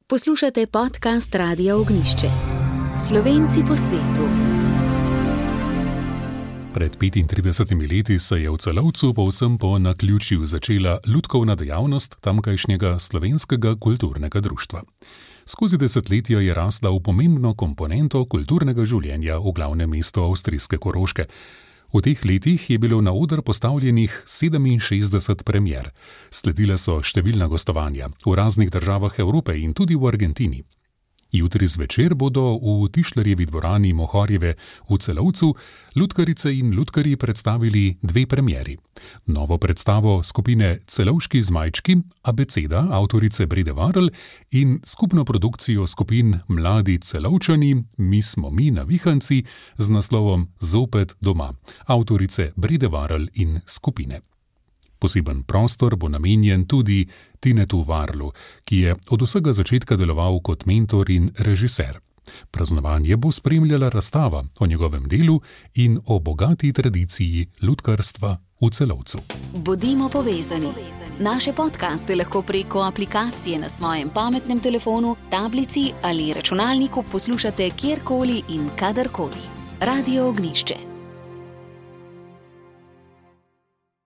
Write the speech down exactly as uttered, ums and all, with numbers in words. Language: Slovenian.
Poslušate podcast Radia Ognjišče. Slovenci po svetu. Pred petintridesetimi leti se je v Celovcu povsem po naključju začela lutkovna dejavnost tamkajšnjega slovenskega kulturnega društva. Skozi desetletja je rasla v pomembno komponento kulturnega življenja v glavnem mestu avstrijske Koroške. V teh letih je bilo na oder postavljenih sedeminšestdeset premier. Sledile so številna gostovanja v raznih državah Evrope in tudi v Argentini. Jutri zvečer bodo v Tišlerjevi dvorani Mohorjeve v Celovcu lutkarice in lutkarji predstavili dve premieri. Novo predstavo skupine Celovški zmajčki, Abeceda avtorice Brede Varl in skupno produkcijo skupin Mladi Celovčani, Mi smo mi navihanci z naslovom Zopet doma, avtorice Brede Varl in skupine. Poseben prostor bo namenjen tudi Tinetu Varlu, ki je od vsega začetka deloval kot mentor in režiser. Praznovanje bo spremljala razstava o njegovem delu in o bogati tradiciji lutkarstva v Celovcu. Bodimo povezani. Naše podcaste lahko preko aplikacije na svojem pametnem telefonu, tablici ali računalniku poslušate kjerkoli in kadarkoli. Radio Ognjišče.